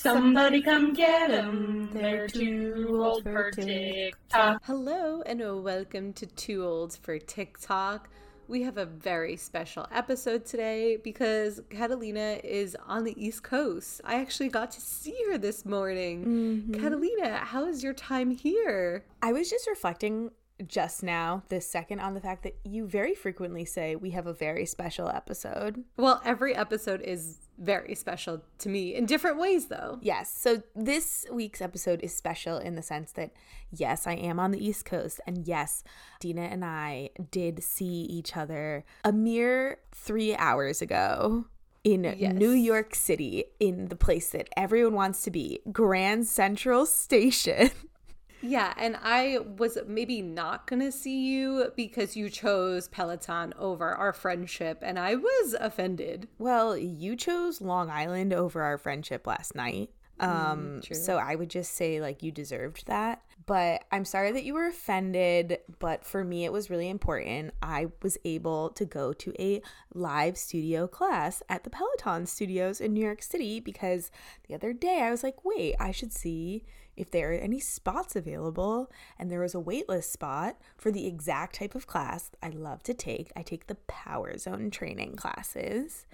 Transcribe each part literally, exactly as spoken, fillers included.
Somebody come get 'em. They're too old for TikTok. Hello and welcome to Too Old for TikTok. We have a very special episode today because Catalina is on the East Coast. I actually got to see her this morning. Mm-hmm. Catalina, how is your time here? I was just reflecting just now, this second, on the fact that you very frequently say we have a very special episode. Well, every episode is very special to me in different ways, though. Yes. So this week's episode is special in the sense that, yes, I am on the East Coast. And yes, Dina and I did see each other a mere three hours ago in yes. New York City, in the place that everyone wants to be, Grand Central Station. Yeah, and I was maybe not going to see you because you chose Peloton over our friendship, and I was offended. Well, you chose Long Island over our friendship last night. Um, mm, so I would just say, like, you deserved that. But I'm sorry that you were offended, but for me, it was really important. I was able to go to a live studio class at the Peloton studios in New York City because the other day I was like, wait, I should see if there are any spots available. And there was a waitlist spot for the exact type of class I love to take. I take the Power Zone training classes.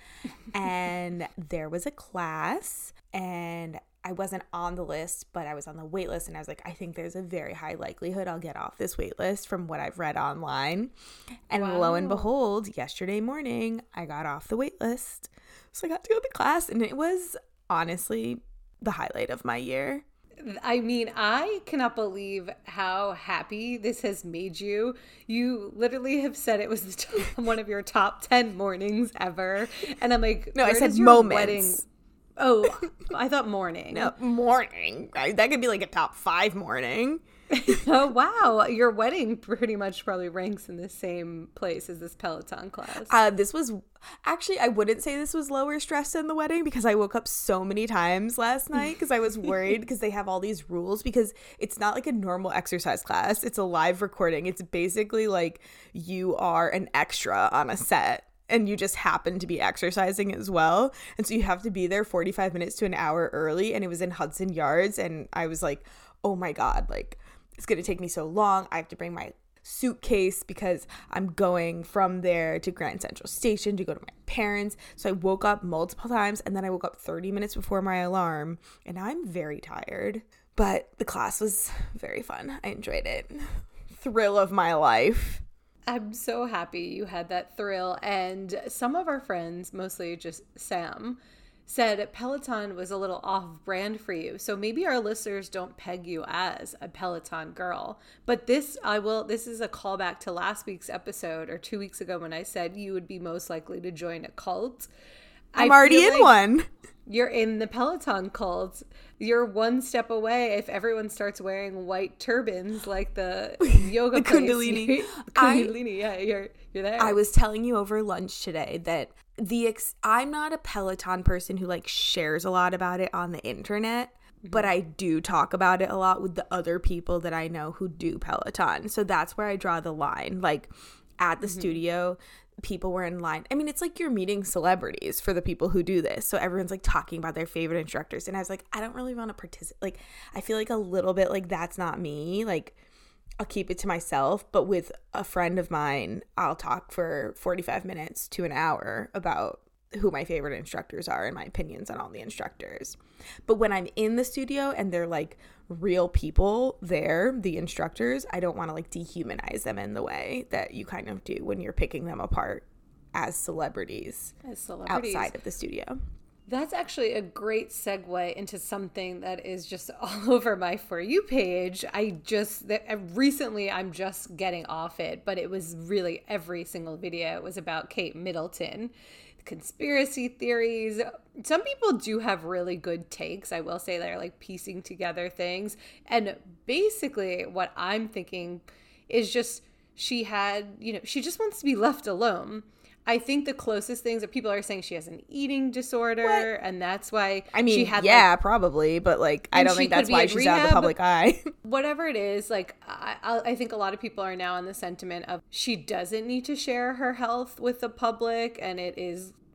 And there was a class, and I wasn't on the list, but I was on the wait list, and I was like, I think there's a very high likelihood I'll get off this wait list from what I've read online. And wow. Lo and behold, yesterday morning, I got off the wait list. So I got to go to the class, and it was honestly the highlight of my year. I mean, I cannot believe how happy this has made you. You literally have said it was the top, one of your top ten mornings ever. And I'm like, no, I said moments. Wedding- Oh, I thought morning. No, morning. That could be like a top five morning. Oh, wow. Your wedding pretty much probably ranks in the same place as this Peloton class. Uh, this was, actually, I wouldn't say this was lower stress than the wedding because I woke up so many times last night because I was worried because they have all these rules because it's not like a normal exercise class. It's a live recording. It's basically like you are an extra on a set. And you just happen to be exercising as well. And so you have to be there forty-five minutes to an hour early. And it was in Hudson Yards. And I was like, oh my God, like, it's going to take me so long. I have to bring my suitcase because I'm going from there to Grand Central Station to go to my parents. So I woke up multiple times. And then I woke up thirty minutes before my alarm. And I'm very tired. But the class was very fun. I enjoyed it. Thrill of my life. I'm so happy you had that thrill. And some of our friends, mostly just Sam, said Peloton was a little off-brand for you. So maybe our listeners don't peg you as a Peloton girl. But this, I will. This is a callback to last week's episode or two weeks ago when I said you would be most likely to join a cult. I'm I already in like one. You're in the Peloton cult. You're one step away if everyone starts wearing white turbans like the yoga the place. Kundalini. Kundalini, I, yeah, you're you're there. I was telling you over lunch today that the ex- I'm not a Peloton person who like shares a lot about it on the internet, mm-hmm. but I do talk about it a lot with the other people that I know who do Peloton. So that's where I draw the line. Like at the mm-hmm. studio, people were in line. I mean, it's like you're meeting celebrities for the people who do this. So everyone's like talking about their favorite instructors. And I was like, I don't really want to participate. Like, I feel like a little bit like that's not me. Like, I'll keep it to myself. But with a friend of mine, I'll talk for forty-five minutes to an hour about who my favorite instructors are and my opinions on all the instructors. But when I'm in the studio and they're like real people there, the instructors, I don't want to like dehumanize them in the way that you kind of do when you're picking them apart as celebrities, as celebrities outside of the studio. That's actually a great segue into something that is just all over my For You page. I just, recently I'm just getting off it, but it was really every single video was about Kate Middleton. Conspiracy theories. Some people do have really good takes. I will say they're like piecing together things. And basically what I'm thinking is just she had, you know, she just wants to be left alone. I think the closest things that people are saying she has an eating disorder, what? And that's why I mean, she had yeah, like, probably, but like I don't think that's why she's rehab, out of the public eye. Whatever it is, like I, I think a lot of people are now in the sentiment of she doesn't need to share her health with the public, and it is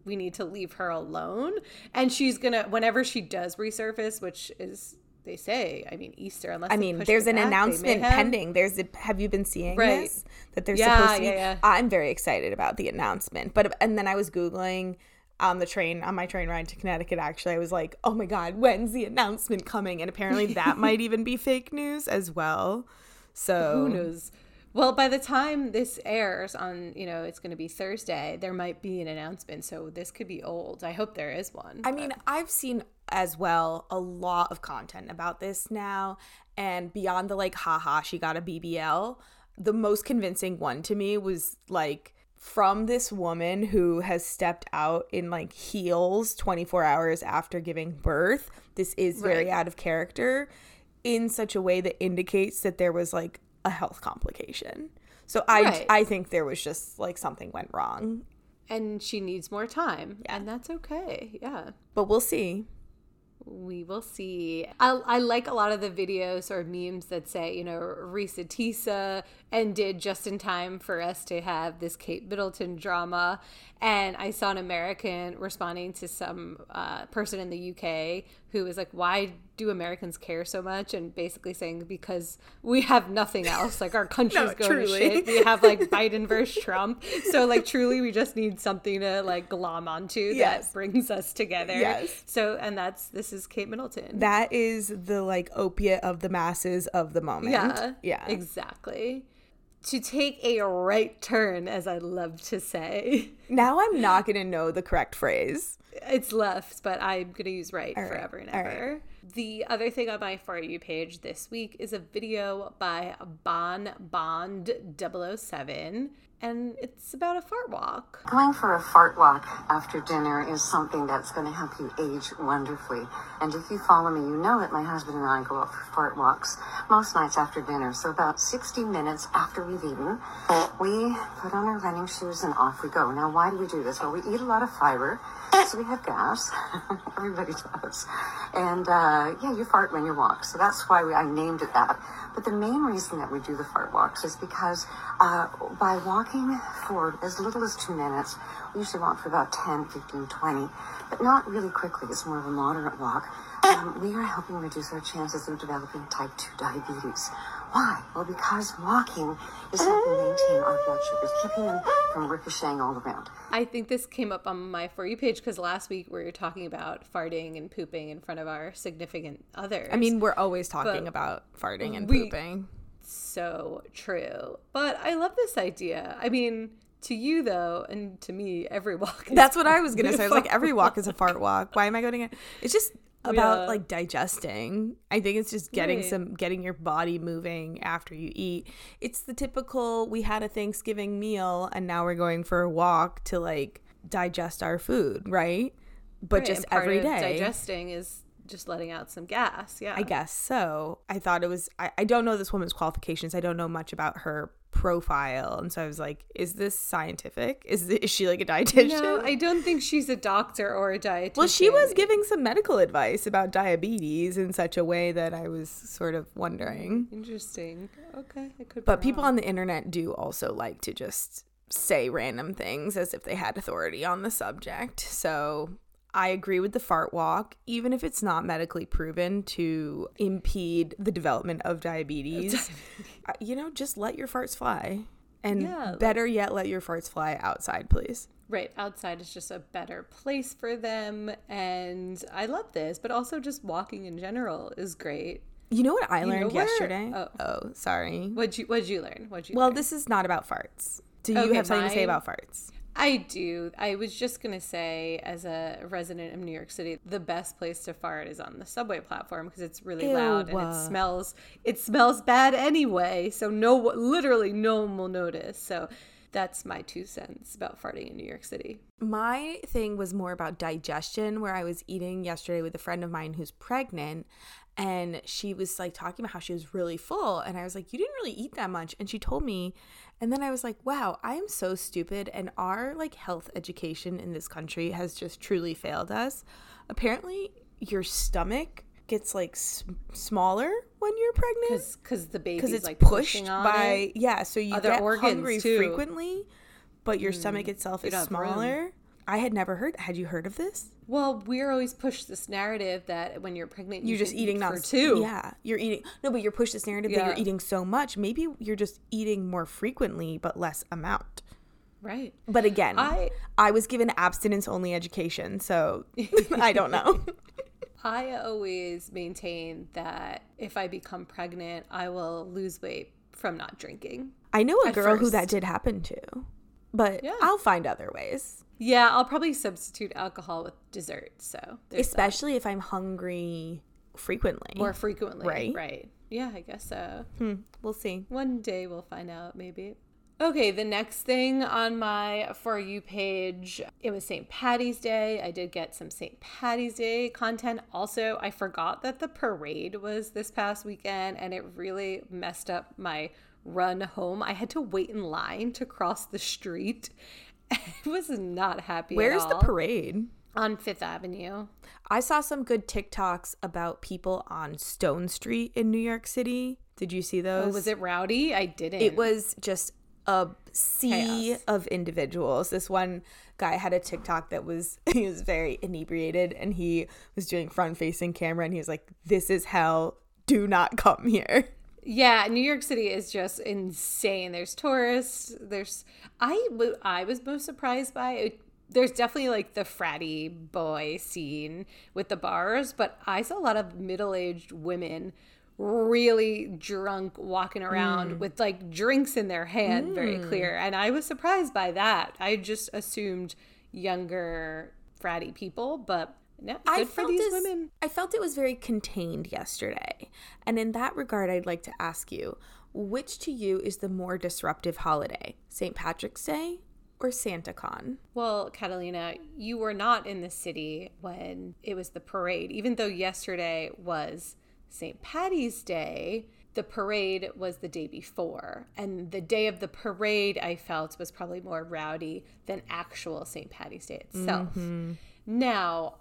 we need to leave her alone. And she's going to, whenever she does resurface, which is, they say, I mean, Easter, unless I mean, there's an back, announcement pending. There's a, have you been seeing right. this? That there's yeah, supposed to be, yeah, yeah. I'm very excited about the announcement. But, and then I was Googling on the train, on my train ride to Connecticut, actually, I was like, oh my God, when's the announcement coming? And apparently that might even be fake news as well. So who knows? Well, by the time this airs on, you know, it's going to be Thursday, there might be an announcement. So this could be old. I hope there is one. I but. mean, I've seen as well a lot of content about this now. And beyond the like, haha, she got a B B L, the most convincing one to me was like, from this woman who has stepped out in like heels twenty-four hours after giving birth. This is very right. out of character in such a way that indicates that there was like a health complication. So I right. I think there was just like something went wrong. And she needs more time. Yeah. And that's okay. Yeah. But we'll see. We will see. I, I like a lot of the videos or memes that say, you know, Risa Tisa ended just in time for us to have this Kate Middleton drama. And I saw an American responding to some uh, person in the U K who was like, why do Americans care so much? And basically saying, because we have nothing else. Like, our country's no, going truly. to shit. We have, like, Biden versus Trump. So, like, truly, we just need something to, like, glom onto yes. that brings us together. Yes. So, and that's, this is Kate Middleton. That is the, like, opiate of the masses of the moment. Yeah. Yeah. Exactly. To take a right turn, as I love to say. Now I'm not going to know the correct phrase. It's left, but I'm going to use right, right. forever and ever. Right. The other thing on my For You page this week is a video by Bon Bond double oh seven, and it's about a fart walk. Going for a fart walk after dinner is something that's going to help you age wonderfully. And if you follow me, you know that my husband and I go out for fart walks most nights after dinner. So about sixty minutes after we've eaten, we put on our running shoes and off we go. Now, why do we do this? Well, we eat a lot of fiber, so we have gas. Everybody does. And, uh, yeah, you fart when you walk. So that's why we, I named it that. But the main reason that we do the fart walks is because uh, by walking for as little as two minutes, we usually walk for about ten, fifteen, twenty, but not really quickly. It's more of a moderate walk. Um, we are helping reduce our chances of developing type two diabetes. Why? Well, because walking is helping maintain our blood sugars, keeping them from ricocheting all around. I think this came up on my For You page because last week we were talking about farting and pooping in front of our significant others. I mean, we're always talking about farting and we, pooping. So true. But I love this idea. I mean, to you, though, and to me, every walk is That's what I was going to say. I was like, every walk is a fart walk. Why am I going to... It's just... about yeah. like digesting. I think it's just getting right. some getting your body moving after you eat. It's the typical we had a Thanksgiving meal and now we're going for a walk to like digest our food, right? But right. just and part every of day. Digesting is just letting out some gas. Yeah. I guess so. I thought it was I, I don't know this woman's qualifications. I don't know much about her profile, and so I was like, is this scientific? Is this, is she like a dietitian? No, I don't think she's a doctor or a dietitian. Well, she was giving some medical advice about diabetes in such a way that I was sort of wondering. Interesting. Okay, I could. But people on the internet do also like to just say random things as if they had authority on the subject. So I agree with the fart walk, even if it's not medically proven to impede the development of diabetes. You know, just let your farts fly. And yeah, better like, yet, let your farts fly outside, please. Right. Outside is just a better place for them. And I love this, but also just walking in general is great. You know what I you learned yesterday? Oh. oh, sorry. What'd you, what'd you learn? What'd you well, learn? This is not about farts. Do you okay, have something mine, to say about farts? I do. I was just going to say, as a resident of New York City, the best place to fart is on the subway platform because it's really Ew. loud and it smells it smells bad anyway. So no, literally no one will notice. So that's my two cents about farting in New York City. My thing was more about digestion, where I was eating yesterday with a friend of mine who's pregnant. And she was like talking about how she was really full. And I was like, you didn't really eat that much. And she told me, and then I was like, wow, I am so stupid. And our like health education in this country has just truly failed us. Apparently your stomach gets like s- smaller when you're pregnant. Because the baby's Because it's like pushed on by, it. yeah. So you Other get organs hungry too. frequently, but your Mm, stomach itself you is don't have room. smaller. I had never heard. Had you heard of this? Well, we're always pushed this narrative that when you're pregnant, you you're just eating eat not for two. Yeah, you're eating. No, but you're pushed this narrative Yeah. that you're eating so much. Maybe you're just eating more frequently, but less amount. Right. But again, I I was given abstinence only education, so I don't know. I always maintain that if I become pregnant, I will lose weight from not drinking. I know a At girl who first. that did happen to, but Yeah. I'll find other ways. Yeah, I'll probably substitute alcohol with dessert. So there's Especially if I'm hungry frequently. that. More frequently. Right? Right. Yeah, I guess so. Hmm, we'll see. One day we'll find out, maybe. Okay, the next thing on my For You page, it was Saint Patty's Day. I did get some Saint Patty's Day content. Also, I forgot that the parade was this past weekend, and it really messed up my run home. I had to wait in line to cross the street. I was not happy Where's at the all. parade? On Fifth Avenue. I saw some good TikToks about people on Stone Street in New York City. Did you see those? Oh, was it rowdy? I didn't. It was just a sea Chaos. of individuals. This one guy had a TikTok that was, he was very inebriated, and he was doing front facing camera, and he was like, "This is hell. Do not come here." Yeah, New York City is just insane. There's tourists. There's I w- I was most surprised by it. There's definitely like the fratty boy scene with the bars, but I saw a lot of middle-aged women really drunk walking around Mm. with like drinks in their hand, very clear. And I was surprised by that. I just assumed younger fratty people, but no, good I for felt these this- women. I felt it was very contained yesterday. And in that regard, I'd like to ask you, which to you is the more disruptive holiday? Saint Patrick's Day or SantaCon? Well, Catalina, you were not in the city when it was the parade. Even though yesterday was Saint Patty's Day, the parade was the day before. And the day of the parade, I felt, was probably more rowdy than actual Saint Patty's Day itself. Mm-hmm. Now,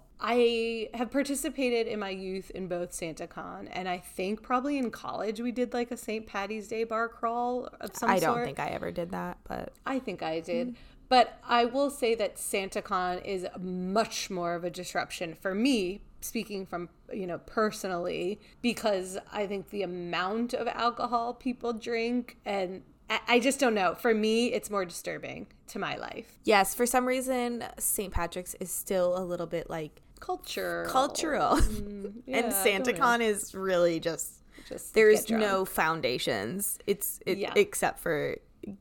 I have participated in my youth in both SantaCon, and I think probably in college we did like a Saint Patty's Day bar crawl of some I sort. don't think I ever did that, but I think I did. But I will say that SantaCon is much more of a disruption for me, speaking from, you know, personally, because I think the amount of alcohol people drink, and I, I just don't know. For me, it's more disturbing to my life. yes, for some reason, Saint Patrick's is still a little bit like Culture. cultural. yeah, and I don't know. SantaCon is really just, Just there's get drunk. no foundations. It's it, Yeah. except for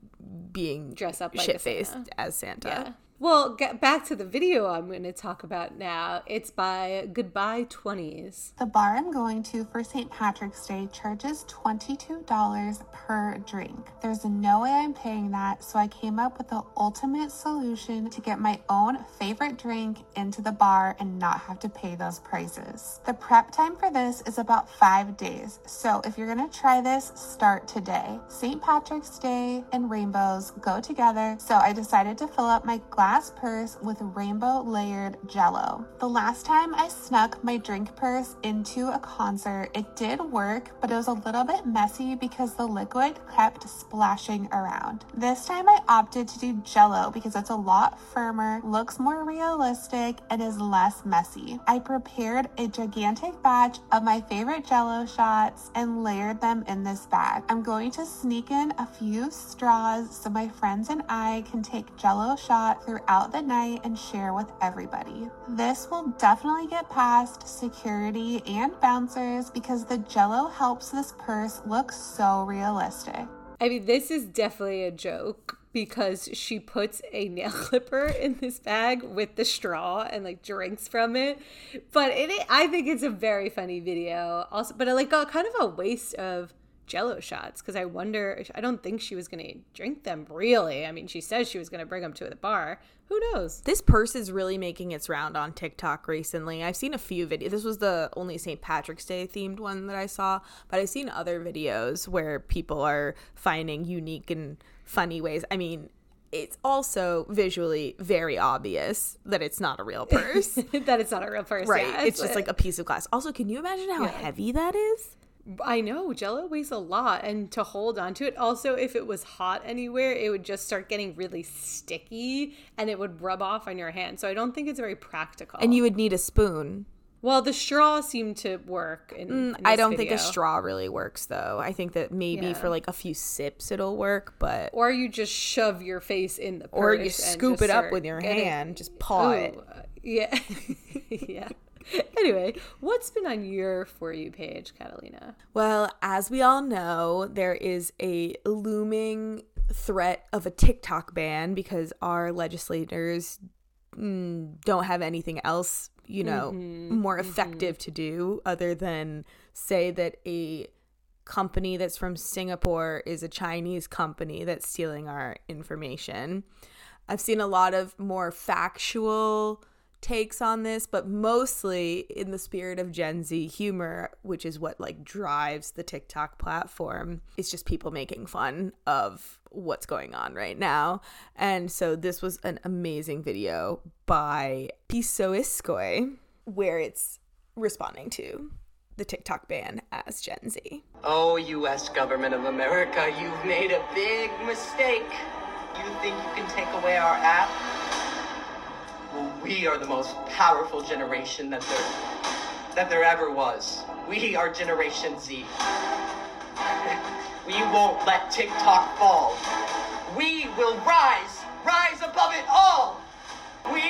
being Dress up like a shit-faced Santa. as Santa. Yeah. Well, get back to the video I'm going to talk about now. It's by Goodbye twenties. The bar I'm going to for Saint Patrick's Day charges twenty-two dollars per drink. There's no way I'm paying that, so I came up with the ultimate solution to get my own favorite drink into the bar and not have to pay those prices. The prep time for this is about five days, so if you're going to try this, start today. Saint Patrick's Day and rainbows go together, so I decided to fill up my glass purse with rainbow layered jello. The last time I snuck my drink purse into a concert, it did work, but it was a little bit messy because the liquid kept splashing around. This time I opted to do jello because it's a lot firmer, looks more realistic, and is less messy. I prepared a gigantic batch of my favorite jello shots and layered them in this bag. I'm going to sneak in a few straws so my friends and I can take jello shots throughout the night and share with everybody. This will definitely get past security and bouncers because the jello helps this purse look so realistic. I mean, this is definitely a joke because she puts a nail clipper in this bag with the straw and like drinks from it. But it, I think it's a very funny video. Also, but like a kind of a waste of jello shots because I wonder, I don't think she was going to drink them really. I mean, she says she was going to bring them to the bar. Who knows? This purse is really making its round on TikTok recently. I've seen a few videos. This was the only Saint Patrick's Day themed one that I saw, but I've seen other videos where people are finding unique and funny ways. I mean, it's also visually very obvious that it's not a real purse. That it's not a real purse. Right. Yeah, it's just like a piece of glass. Also, can you imagine how Yeah. heavy that is? I know, Jell-O weighs a lot, and to hold on to it, also, if it was hot anywhere, it would just start getting really sticky, and it would rub off on your hand. So I don't think it's very practical. And you would need a spoon. Well, the straw seemed to work. In, in I don't video. think a straw really works, though. I think that maybe Yeah. for like a few sips it'll work, but Or you just shove your face in the purse. or you and scoop just it up start with your getting- hand, just paw Ooh, it. uh, yeah. Yeah. Anyway, what's been on your For You page, Catalina? Well, as we all know, there is a looming threat of a TikTok ban because our legislators mm, don't have anything else, you know, Mm-hmm, more effective to do other than say that a company that's from Singapore is a Chinese company that's stealing our information. I've seen a lot of more factual takes on this, but mostly in the spirit of Gen Z humor, which is what like drives the TikTok platform. It's just people making fun of what's going on right now. And so this was an amazing video by Piso Iskoy where it's responding to the TikTok ban as Gen Z. Oh, U S government of America, you've made a big mistake. You think you can take away our app? Well, we are the most powerful generation that there, that there ever was. We are Generation Z. We won't let TikTok fall. We will rise, rise above it all. We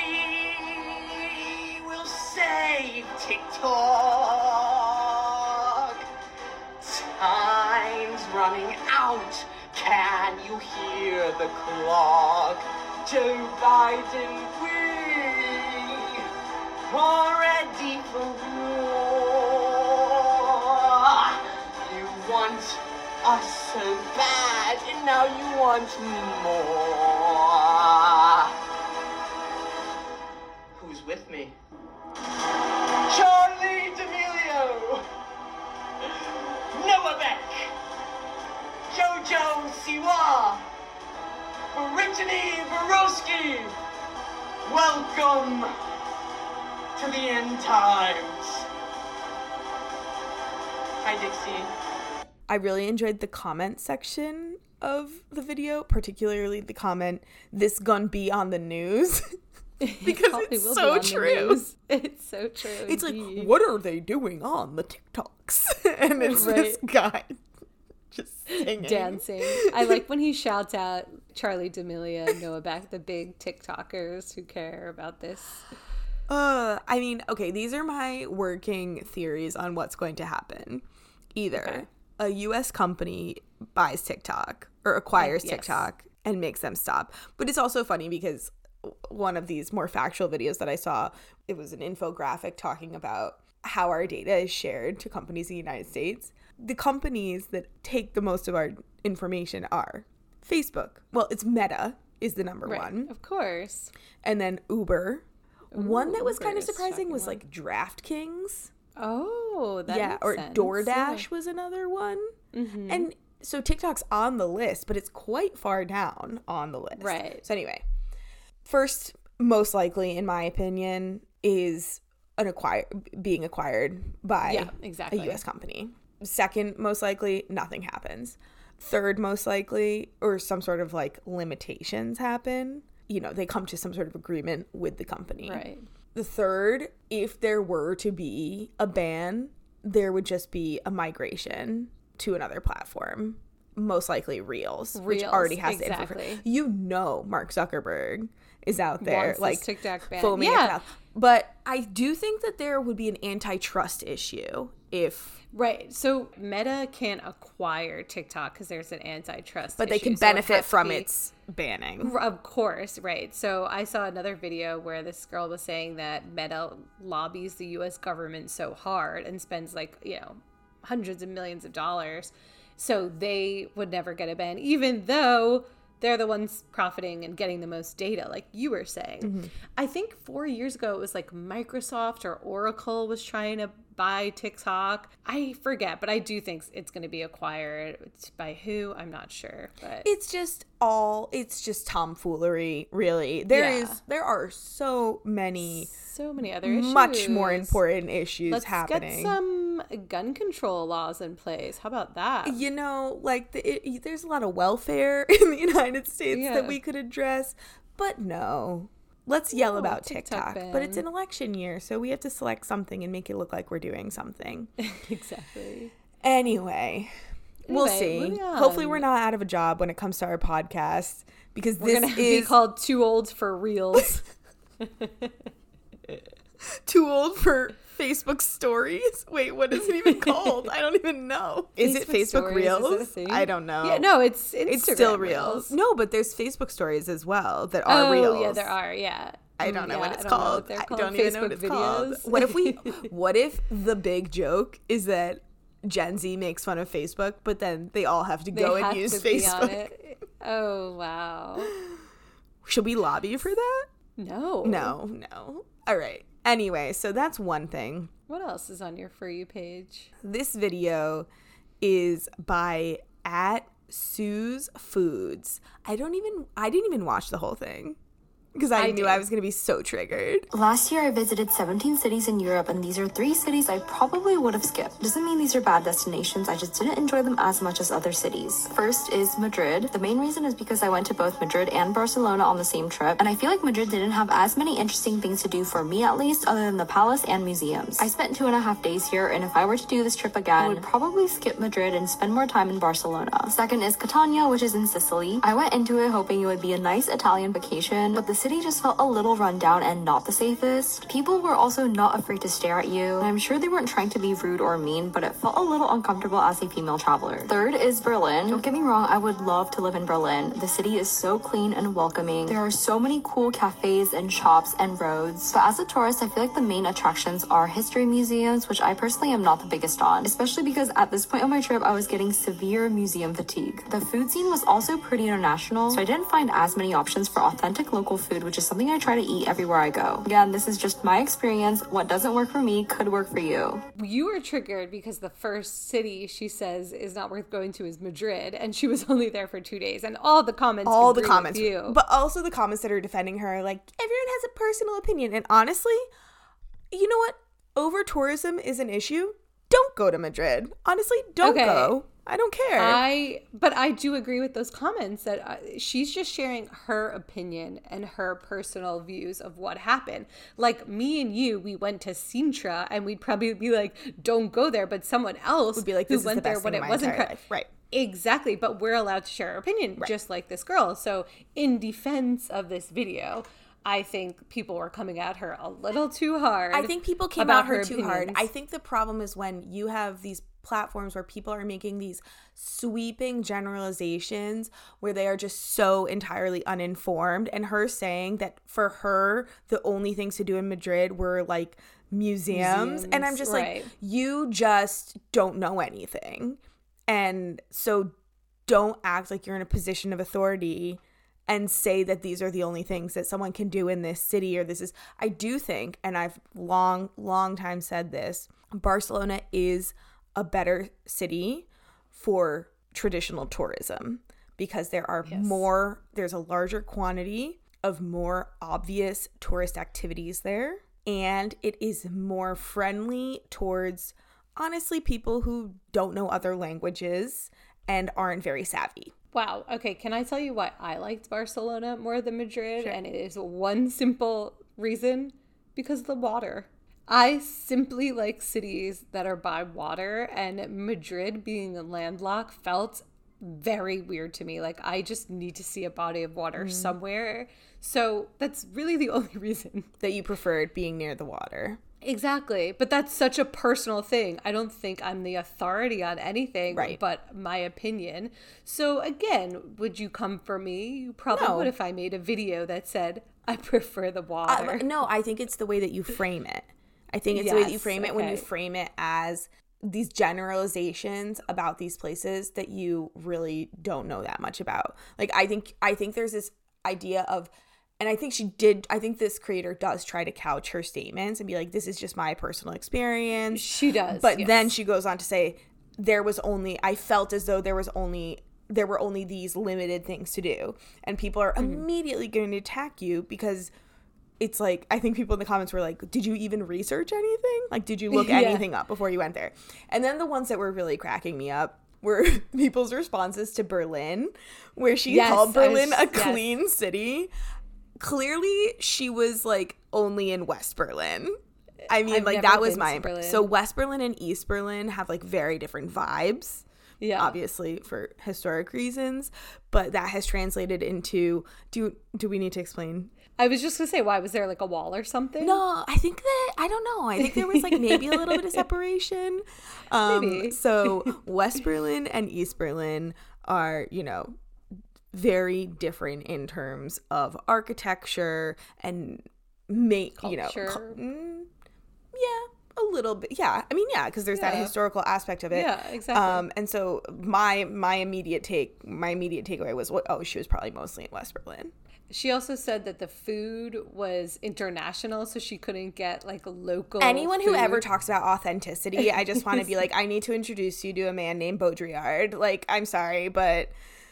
will save TikTok. Time's running out. Can you hear the clock? Joe Biden, we are ready for war. You want us so bad, and now you want more. Who's with me? Charlie D'Amelio, Noah Beck, Jojo Siwa, Brittany Borowski. Welcome to the end times. Hi, Dixie. I really enjoyed the comment section of the video, particularly the comment, "This gon' be on the news." Because Probably it's will so be on the true. news. It's so true. It's indeed. like, what are they doing on the TikToks? And it's this guy just singing. dancing. I like when he shouts out Charlie D'Amelio, Noah Beck, the big TikTokers who care about this. Uh, I mean, okay, these are my working theories on what's going to happen. Either Okay. a U S company buys TikTok or acquires Yes. TikTok and makes them stop. But it's also funny because one of these more factual videos that I saw, it was an infographic talking about how our data is shared to companies in the United States. The companies that take the most of our information are Facebook. Well, it's Meta is the number Right. one. Of course. And then Uber. one that was Uber kind of is a surprising shocking was one. like DraftKings. Oh, that yeah, makes or sense. DoorDash Yeah. was another one. Mm-hmm. And so TikTok's on the list, but it's quite far down on the list. Right. So anyway, first, most likely, in my opinion, is an acquire being acquired by Yeah, exactly. a U S company. Second, most likely, nothing happens. Third, most likely, or some sort of like limitations happen. You know, they come to some sort of agreement with the company. Right. The third, if there were to be a ban, there would just be a migration to another platform, most likely Reels, which Reels, already has the exactly. info. You know, Mark Zuckerberg is out there, Wants this like TikTok ban. foaming at Yeah. the mouth. But I do think that there would be an antitrust issue if, Right. So Meta can't acquire TikTok because there's an antitrust but they issue, can so it benefit has to from be- its banning. Of course, right. So I saw another video where this girl was saying that Meta lobbies the U S government so hard and spends like, you know, hundreds of millions of dollars. So they would never get a ban, even though they're the ones profiting and getting the most data, like you were saying. Mm-hmm. I think four years ago, it was like Microsoft or Oracle was trying to buy TikTok. I forget, but I do think it's going to be acquired. By who? I'm not sure. But It's just all, it's just tomfoolery, really. There Yeah. is, there are so many so many other issues. much more important issues Let's happening. get some gun control laws in place. How about that? You know, like the, it, there's a lot of welfare in the United States Yeah. that we could address, but no. Let's yell Oh, about TikTok TikTok, ban. but it's an election year, so we have to select something and make it look like we're doing something. Exactly. Anyway, we'll Anyway, see. moving on. Hopefully we're not out of a job when it comes to our podcast, because We're this gonna is be called Too Old for Reels. too old for Facebook stories. Wait, what is it even called? I don't even know. Is it Facebook Stories, Reels? is it a thing? I don't know. Yeah, no, it's Instagram It's still Reels. Reels. No, but there's Facebook stories as well that are Oh, Reels. yeah, there are. Yeah. I don't know Yeah, what it's I don't know called. what they're I called. don't even know what Facebook it's called. videos. What if we? What if the big joke is that Gen Z makes fun of Facebook, but then they all have to They go have and use to be on Facebook? it. Oh wow. Should we lobby for that? No. No, no. All right. Anyway, so that's one thing. What else is on your For You page? This video is by at Sue's Foods. I don't even. I didn't even watch the whole thing because I, I knew did. I was going to be so triggered. Last year I visited seventeen cities in Europe, and these are three cities I probably would have skipped. Doesn't mean these are bad destinations, I just didn't enjoy them as much as other cities. First is Madrid. The main reason is because I went to both Madrid and Barcelona on the same trip, and I feel like Madrid didn't have as many interesting things to do for me at least, other than the palace and museums. I spent two and a half days here, and if I were to do this trip again, I would probably skip Madrid and spend more time in Barcelona. Second is Catania, which is in Sicily. I went into it hoping it would be a nice Italian vacation, but the city just felt a little run down and not the safest. People were also not afraid to stare at you, and I'm sure they weren't trying to be rude or mean, but it felt a little uncomfortable as a female traveler. Third is Berlin. Don't get me wrong, I would love to live in Berlin. The city is so clean and welcoming. There are so many cool cafes and shops and roads, but as a tourist, I feel like the main attractions are history museums, which I personally am not the biggest on, especially because at this point on my trip, I was getting severe museum fatigue. The food scene was also pretty international, so I didn't find as many options for authentic local food, which is something I try to eat everywhere I go. Again, this is just my experience. What doesn't work for me could work for you. You were triggered because the first city she says is not worth going to is Madrid, and she was only there for two days. And all the comments, All the agree comments, with you. but also the comments that are defending her, like, everyone has a personal opinion. And honestly, you know what? Over tourism is an issue. Don't go to Madrid. Honestly, don't Okay. go. I don't care. I, but I do agree with those comments that uh, she's just sharing her opinion and her personal views of what happened. Like me and you, we went to Sintra, and we'd probably be like, "Don't go there," but someone else would be like, who this is went the there best when thing it in my wasn't entire cor- life. Right. Exactly, but we're allowed to share our opinion, Right. just like this girl. So, in defense of this video, I think people were coming at her a little too hard. I think people came about at her, her too hard. opinions. I think the problem is when you have these platforms where people are making these sweeping generalizations where they are just so entirely uninformed, and her saying that for her the only things to do in Madrid were like museums, Museums, and I'm just right. like, you just don't know anything, and so don't act like you're in a position of authority and say that these are the only things that someone can do in this city, or this is, I do think, and I've long, long time said this, Barcelona is a better city for traditional tourism because there are Yes. more, there's a larger quantity of more obvious tourist activities there, and it is more friendly towards, honestly, people who don't know other languages and aren't very savvy. Wow. Okay. Can I tell you why I liked Barcelona more than Madrid? And it is one simple reason: because of the water. I simply like cities that are by water, and Madrid being landlocked felt very weird to me. Like, I just need to see a body of water somewhere. So that's really the only reason. That you preferred being near the water. Exactly. But that's such a personal thing. I don't think I'm the authority on anything Right. but my opinion. So again, would you come for me? You probably No. would if I made a video that said, I prefer the water. Uh, no, I think it's the way that you frame it. I think it's the way that you Yes, frame it when you okay. frame it as these generalizations about these places that you really don't know that much about. Like, I think I think there's this idea of, and I think she did, I think this creator does try to couch her statements and be like, this is just my personal experience. She does. But yes. then she goes on to say, there was only, I felt as though there was only, there were only these limited things to do. And people are Mm-hmm. immediately going to attack you because it's like, I think people in the comments were like, did you even research anything? Like, did you look Yeah. anything up before you went there? And then the ones that were really cracking me up were people's responses to Berlin, where she Yes, called Berlin was, a yes. clean city. Clearly, she was like only in West Berlin. I mean, I've like never that was been my to impression. Berlin. So West Berlin and East Berlin have like very different vibes. Yeah. Obviously for historic reasons, but that has translated into do do we need to explain? I was just gonna say, why was there like a wall or something? No, I think that I don't know. I think there was like maybe a little bit of separation. Um Maybe. So West Berlin and East Berlin are, you know, very different in terms of architecture and make, you know, Culture. cu- mm, yeah. A little bit, yeah. I mean, yeah, because there's that Yeah. historical aspect of it. Yeah, exactly. Um, and so my my immediate take, my immediate takeaway was, what? Oh, she was probably mostly in West Berlin. She also said that the food was international, so she couldn't get like local. Anyone who food. ever talks about authenticity, I just want to be like, I need to introduce you to a man named Baudrillard. Like, I'm sorry, but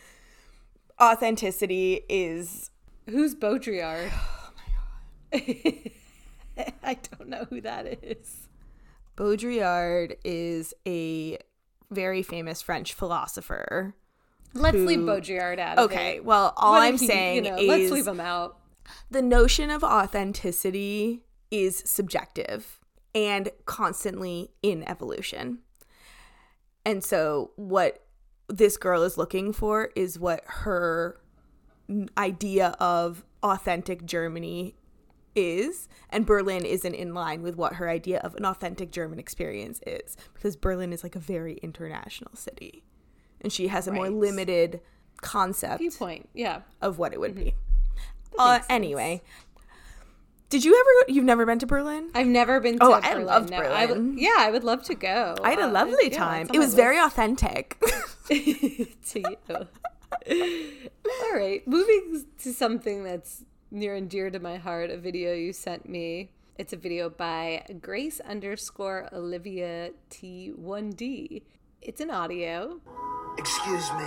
authenticity is. Who's Baudrillard? Oh my god. I don't know who that is. Baudrillard is a very famous French philosopher. Let's who- leave Baudrillard out of it. Okay, well, all What I'm if he- saying you know, is let's leave him out. the notion of authenticity is subjective and constantly in evolution. And so what this girl is looking for is what her idea of authentic Germany is, and Berlin isn't in line with what her idea of an authentic German experience is, because Berlin is like a very international city and she has a more Right. limited concept Viewpoint, yeah. of what it would be. That Uh, makes sense. anyway, did you ever? You've never been to Berlin? I've never been to Oh, I Berlin. loved no. I would- Berlin. yeah, I would love to go. I had a Uh, lovely yeah, time. it's on It my was very list. authentic. To you. All right, moving to something that's near and dear to my heart, a video you sent me. It's a video by Grace underscore Olivia T one D. It's an audio. Excuse me.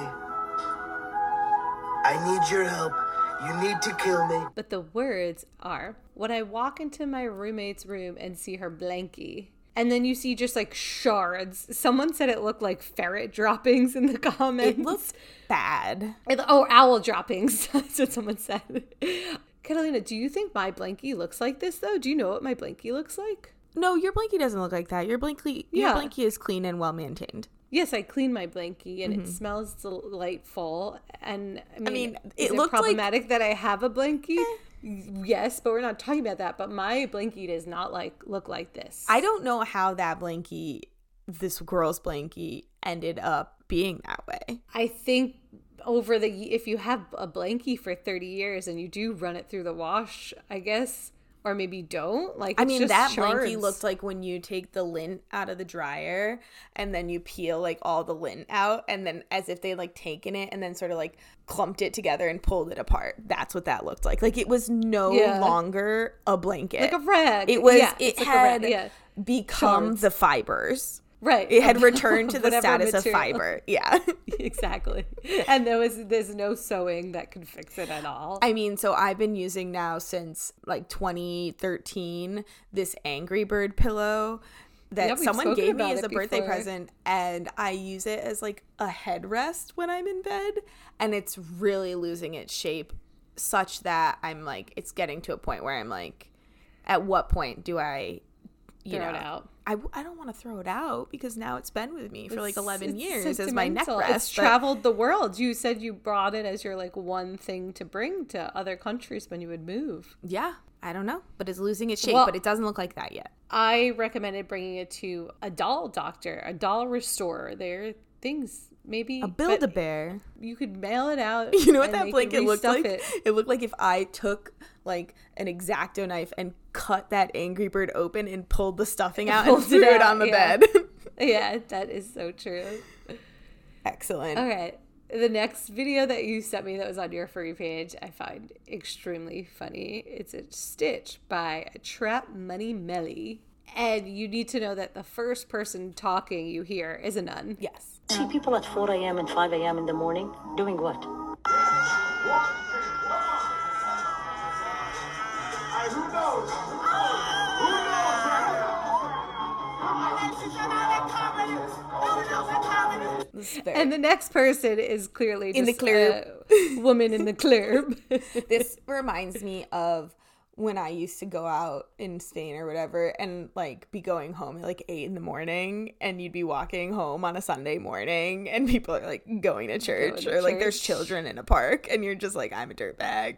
I need your help. You need to kill me. But the words are, when I walk into my roommate's room and see her blankie. And then you see just like shards. Someone said it looked like ferret droppings in the comments. It looks bad. It- Oh, owl droppings. That's what someone said. Catalina, do you think my blankie looks like this though? Do you know what my blankie looks like? No, your blankie doesn't look like that. Your blankie, your Yeah. blankie is clean and well maintained. Yes, I clean my blankie and it smells delightful. And I mean, mean, is it it, looked like- problematic that I have a blankie? Yes, but we're not talking about that. But my blankie does not like look like this. I don't know how that blankie, this girl's blankie, ended up being that way. I think over the if you have a blankie for thirty years and you do run it through the wash, I guess, or maybe don't. Like I it's mean, just that shards. blankie looked like when you take the lint out of the dryer and then you peel like all the lint out, and then as if they like taken it and then sort of like clumped it together and pulled it apart. That's what that looked like. Like it was no Yeah. longer a blanket. like a rag. It was. Yeah, it it's like a had rag, yeah. become Shards. the fibers. Right. It had returned to the Whatever status material. of fiber. Yeah. Exactly. And there was there's no sewing that could fix it at all. I mean, so I've been using now since like twenty thirteen this Angry Bird pillow that Yeah, we've someone spoken gave me about as it a birthday before. present, and I use it as like a headrest when I'm in bed, and it's really losing its shape such that I'm like, it's getting to a point where I'm like, at what point do I, you Throw know, it out. I, I don't want to throw it out because now it's been with me for like It's- eleven it's years as my neck sentimental. rest. It's but- traveled the world. You said you brought it as your like one thing to bring to other countries when you would move. Yeah, I don't know, but it's losing its shape, Well- but it doesn't look like that yet. I recommended bringing it to a doll doctor, a doll restorer. There are things maybe A but Build-A-Bear. You could mail it out. You know what and that they could blanket looked restuff like? It. It. looked like if I took like an X-Acto knife and cut that Angry Bird open and pulled the stuffing out and Pulled it threw it out, on the yeah. bed. Yeah, that is so true. Excellent. Okay. The next video that you sent me that was on your furry page, I find extremely funny. It's a Stitch by Trap Money Melly. And you need to know that the first person talking you hear is a nun. Yes. See people at four a.m. and five a.m. in the morning doing what? I very- And the next person is clearly just In the club. a woman in the club. This reminds me of when I used to go out in Spain or whatever and like be going home at like eight in the morning, and you'd be walking home on a Sunday morning and people are like going to church Going to or like church. there's children in a park and you're just like, I'm a dirtbag.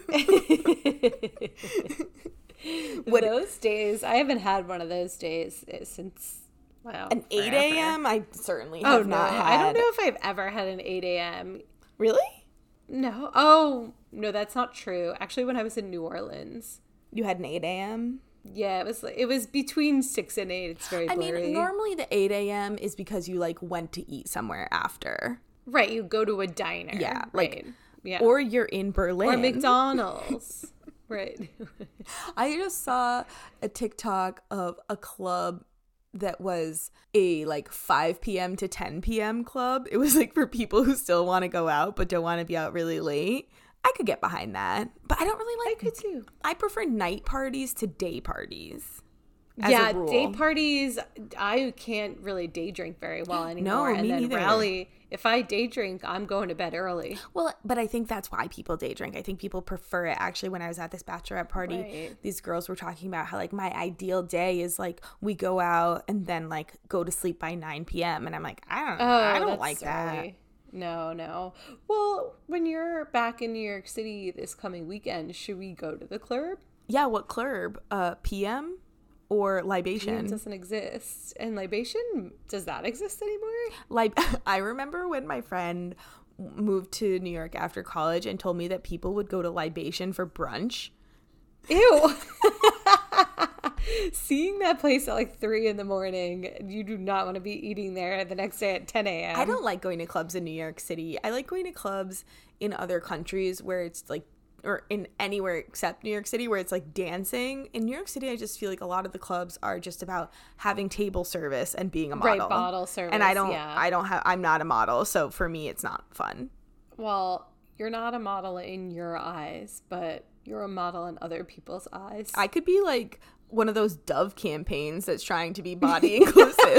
What- Those days, I haven't had one of those days since, wow. An eight a.m. I certainly Oh, have no. not had. I don't know if I've ever had an eight a.m. Really? No. Oh, no, that's not true. Actually, when I was in New Orleans. You had an eight a.m.? Yeah, it was it was between six and eight. It's very I blurry. mean, normally the eight a.m. is because you like went to eat somewhere after. Right, you go to a diner. Yeah, right. like, yeah. or you're in Berlin. Or McDonald's. Right. I just saw a TikTok of a club that was a like five p.m. to ten p.m. club. It was like for people who still want to go out but don't want to be out really late. I could get behind that, but I don't really like. I could too. I prefer night parties to day parties. As Yeah, a rule. day parties. I can't really day drink very well anymore. No, and me then neither. rally. If I day drink, I'm going to bed early. Well, but I think that's why people day drink. I think people prefer it. Actually, when I was at this bachelorette party, Right. these girls were talking about how like my ideal day is like we go out and then like go to sleep by nine p.m. and I'm like, I don't, Oh, I don't that's like that. early. No, no. Well, when you're back in New York City this coming weekend, should we go to the club? Yeah, what club? Uh, P M or libation? It doesn't exist. And libation, does that exist anymore? Like, I remember when my friend moved to New York after college and told me that people would go to libation for brunch. Ew. Seeing that place at like three in the morning, you do not want to be eating there the next day at ten a.m. I don't like going to clubs in New York City. I like going to clubs in other countries where it's like, or in anywhere except New York City where it's like dancing. In New York City, I just feel like a lot of the clubs are just about having table service and being a model. Right, bottle service. And I don't, yeah. I don't have, I'm not a model. So for me, it's not fun. Well, you're not a model in your eyes, but you're a model in other people's eyes. I could be like one of those Dove campaigns that's trying to be body inclusive.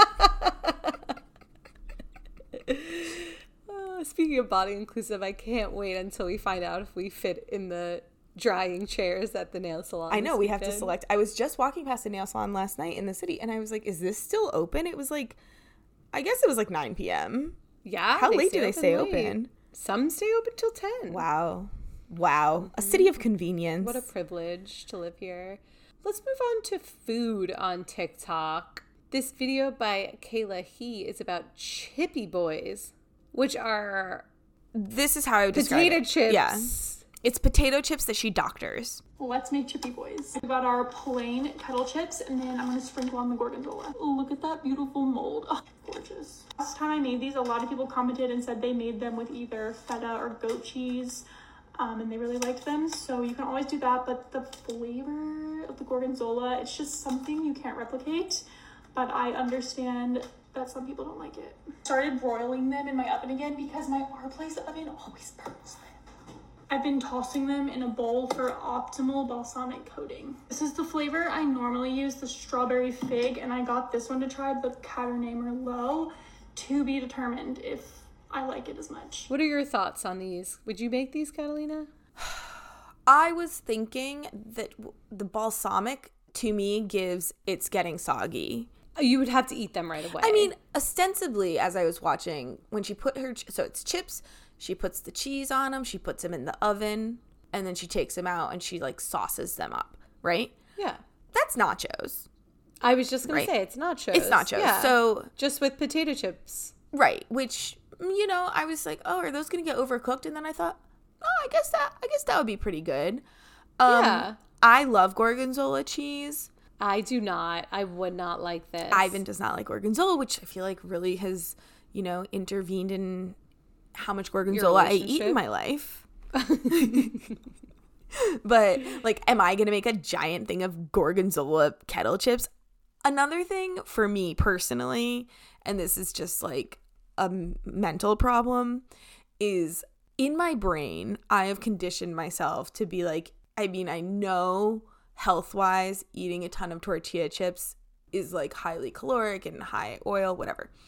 Uh, speaking of body inclusive, I can't wait until we find out if we fit in the drying chairs at the nail salon. I know, this we have to weekend. select. I was just walking past a nail salon last night in the city and I was like, is this still open? It was like, I guess it was like nine p.m. Yeah. How late do they open stay late. open? Some stay open till ten. Wow. Wow. A city of convenience. What a privilege to live here. Let's move on to food on TikTok. This video by Kayla He is about Chippy Boys, which are This is how I would describe potato it. chips. Yeah. It's potato chips that she doctors. Let's make Chippy Boys. We got our plain kettle chips, and then I'm gonna sprinkle on the gorgonzola. Look at that beautiful mold. Oh, gorgeous. Last time I made these, a lot of people commented and said they made them with either feta or goat cheese, um, and they really liked them. So you can always do that, but the flavor of the gorgonzola, it's just something you can't replicate. But I understand that some people don't like it. Started broiling them in my oven again because my Our-Place oven always burns them. I've been tossing them in a bowl for optimal balsamic coating. This is the flavor I normally use, the strawberry fig, and I got this one to try, the Cabernet Merlot, to be determined if I like it as much. What are your thoughts on these? Would you make these, Catalina? I was thinking that w- the balsamic to me gives it's getting soggy. You would have to eat them right away. I mean, ostensibly, as I was watching, when she put her, ch- so it's chips, she puts the cheese on them, she puts them in the oven, and then she takes them out and she like sauces them up, right? yeah. That's nachos. I was just going Right. to say, it's nachos. It's nachos. Yeah. So, just with potato chips. right, which, you know, I was like, oh, are those going to get overcooked? And then I thought, oh, I guess that, I guess that would be pretty good. Um, Yeah. I love gorgonzola cheese. I do not. I would not like this. Ivan does not like gorgonzola, which I feel like really has, you know, intervened in how much gorgonzola I eat in relationship? my life. But, like, am I going to make a giant thing of gorgonzola kettle chips? Another thing for me personally, and this is just like a m- mental problem, is in my brain, I have conditioned myself to be like, I mean, I know health-wise, eating a ton of tortilla chips is like highly caloric and high oil, whatever.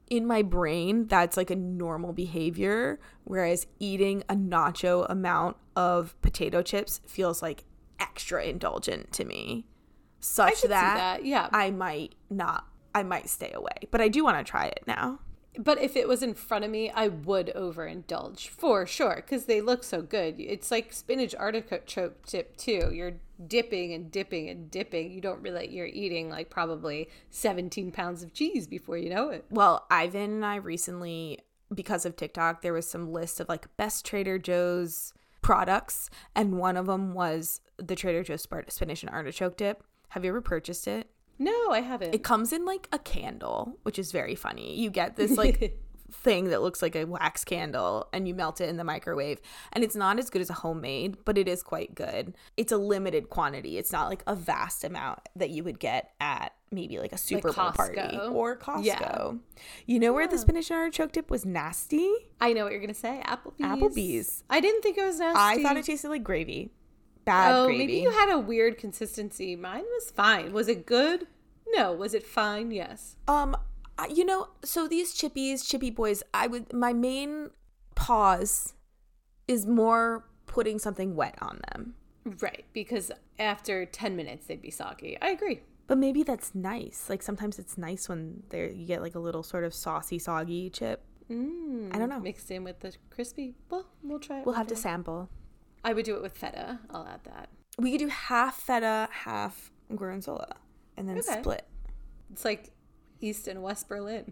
in my brain, that's like a normal behavior, whereas eating a nacho amount of potato chips feels like extra indulgent to me, such that, that yeah I might not I might stay away, but I do want to try it now. But if it was in front of me, I would overindulge for sure, because they look so good. It's like spinach artichoke chip too. You're dipping and dipping and dipping. You don't really, you're eating like probably seventeen pounds of cheese before you know it. Well, Ivan and I recently, because of TikTok, there was some list of like best Trader Joe's products, and one of them was the Trader Joe's spinach and artichoke dip. Have you ever purchased it? No, I haven't. It comes in like a candle, which is very funny. You get this like thing that looks like a wax candle and you melt it in the microwave. And it's not as good as a homemade, but it is quite good. It's a limited quantity. It's not like a vast amount that you would get at maybe like a Super Bowl like party or Costco. Yeah. You know where yeah. the spinach and artichoke dip was nasty? I know what you're going to say. Applebee's. Applebee's. I didn't think it was nasty. I thought it tasted like gravy. Bad oh, gravy. Maybe you had a weird consistency. Mine was fine. Was it good? No. Was it fine? Yes. Um, you know, so these chippies, chippy boys, I would, my main pause is more putting something wet on them. Right. Because after ten minutes, they'd be soggy. I agree. But maybe that's nice. Like sometimes it's nice when there you get like a little sort of saucy, soggy chip. Mm, I don't know. Mixed in with the crispy. Well, we'll try it. We'll have to sample. I would do it with feta. I'll add that. We could do half feta, half gorgonzola, and then okay. split. It's like East and West Berlin.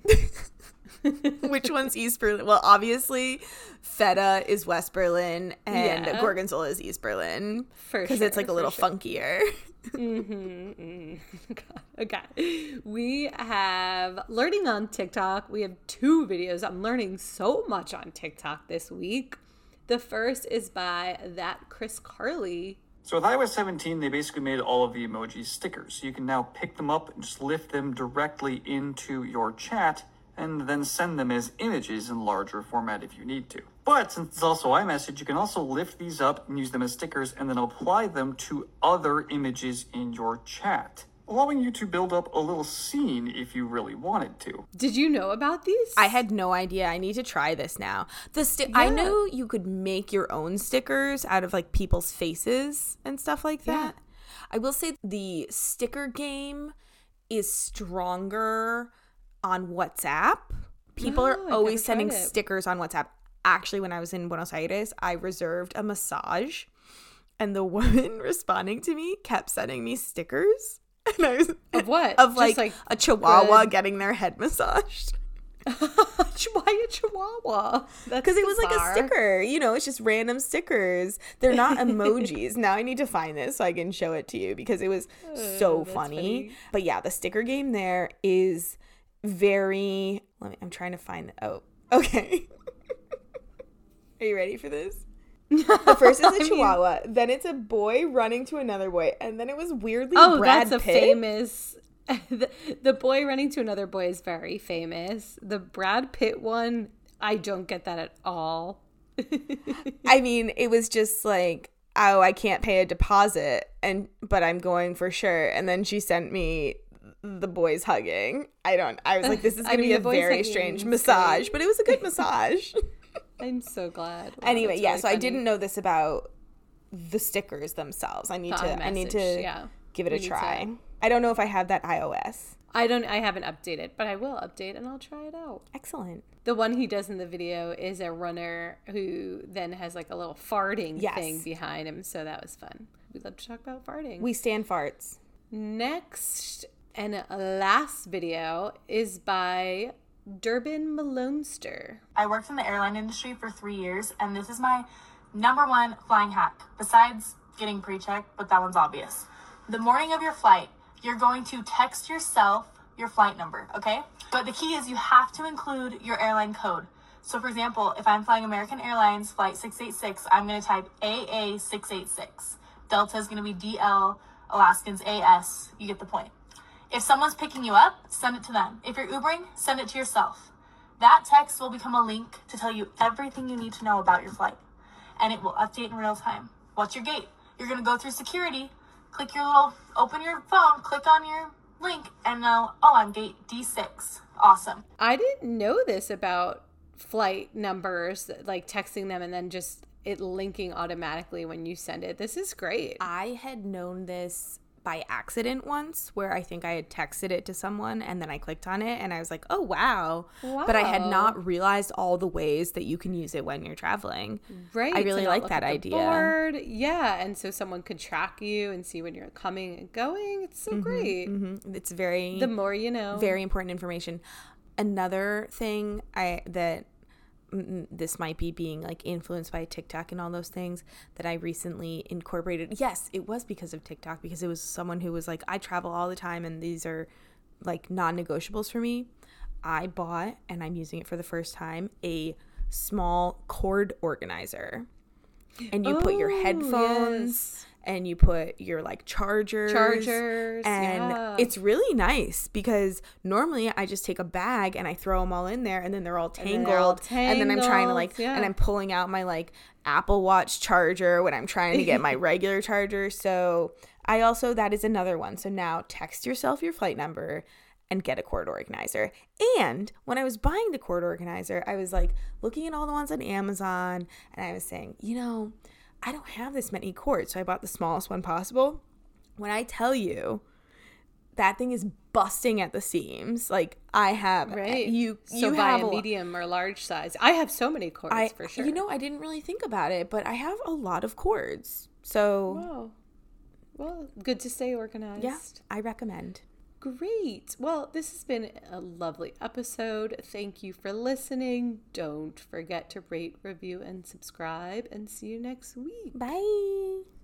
Which one's East Berlin? Well, obviously, feta is West Berlin, and yeah. gorgonzola is East Berlin. For sure. Because it's like a little sure. funkier. mm-hmm, mm-hmm. Okay. We have learning on TikTok. We have two videos. I'm learning so much on TikTok this week. The first is by that Chris Carly. So with i O S seventeen, they basically made all of the emojis stickers. So you can now pick them up and just lift them directly into your chat and then send them as images in larger format if you need to. But since it's also iMessage, you can also lift these up and use them as stickers and then apply them to other images in your chat, allowing you to build up a little scene if you really wanted to. Did you know about these? I had no idea. I need to try this now. The sti- yeah. I knew you could make your own stickers out of like people's faces and stuff like that. Yeah. I will say the sticker game is stronger on WhatsApp. People oh, are always sending stickers on WhatsApp. Actually, when I was in Buenos Aires, I reserved a massage and the woman responding to me kept sending me stickers. And I was, of what? Of like, like a chihuahua good. getting their head massaged. Why a chihuahua? Because it was like a sticker. You know, it's just random stickers. They're not emojis. Now I need to find this so I can show it to you because it was so uh, funny. funny. But yeah, the sticker game there is very... Let me, I'm trying to find... Oh, okay. Are you ready for this? The first is a chihuahua, mean, then it's a boy running to another boy, and then it was weirdly oh, Brad that's Pitt. a famous... the, the boy running to another boy is very famous. The Brad Pitt one, I don't get that at all. I mean, it was just like, oh, I can't pay a deposit, and but I'm going for sure. And then she sent me the boys hugging. I don't, I was like, this is going to be a very strange massage, great. But it was a good massage. I'm so glad. Wow, anyway, yeah, really so funny. I didn't know this about the stickers themselves. I need the to message, I need to yeah. give it we a try. To... I don't know if I have that iOS. I don't I haven't updated, but I will update and I'll try it out. Excellent. The one he does in the video is a runner who then has like a little farting yes. thing behind him, so that was fun. We love to talk about farting. We stand farts. Next and last video is by Durbin Malonester. I worked in the airline industry for three years, and this is my number one flying hack, besides getting pre-checked, but that one's obvious. The morning of your flight, you're going to text yourself your flight number, okay? But the key is you have to include your airline code. So for example, if I'm flying American Airlines flight six eighty-six, I'm going to type A A six eighty-six. Delta is going to be D L, Alaskans A S. You get the point. If someone's picking you up, send it to them. If you're Ubering, send it to yourself. That text will become a link to tell you everything you need to know about your flight. And it will update in real time. What's your gate? You're going to go through security, click your little, open your phone, click on your link and know, oh, I'm gate D six. Awesome. I didn't know this about flight numbers, like texting them and then just it linking automatically when you send it. This is great. I had known this by accident once, where I think I had texted it to someone and then I clicked on it and I was like, oh, wow. Wow. But I had not realized all the ways that you can use it when you're traveling. Right. I really to like look that at the idea. board. Yeah. And so someone could track you and see when you're coming and going. It's so Mm-hmm, great. Mm-hmm. It's very, the more you know. Very important information. Another thing I that this might be being like influenced by TikTok and all those things that I recently incorporated. Yes, it was because of TikTok, because it was someone who was like, I travel all the time and these are like non-negotiables for me. I bought, and I'm using it for the first time, a small cord organizer. And you oh, put your headphones yes. and you put your like chargers. Chargers. And yeah. it's really nice because normally I just take a bag and I throw them all in there and then they're all tangled. And, they're all tangled, and then I'm trying to like, yeah. and I'm pulling out my like Apple Watch charger when I'm trying to get my regular charger. So I also, that is another one. So now text yourself your flight number and get a cord organizer. And when I was buying the cord organizer, I was like looking at all the ones on Amazon and I was saying, you know, I don't have this many cords. So I bought the smallest one possible. When I tell you that thing is busting at the seams, like I have, right. you, so you buy have a medium or large size. I have so many cords I, for sure. You know, I didn't really think about it, but I have a lot of cords. So, wow. Well, good to stay organized. Yeah, I recommend. Great. Well, this has been a lovely episode. Thank you for listening. Don't forget to rate, review, and subscribe, and see you next week. Bye.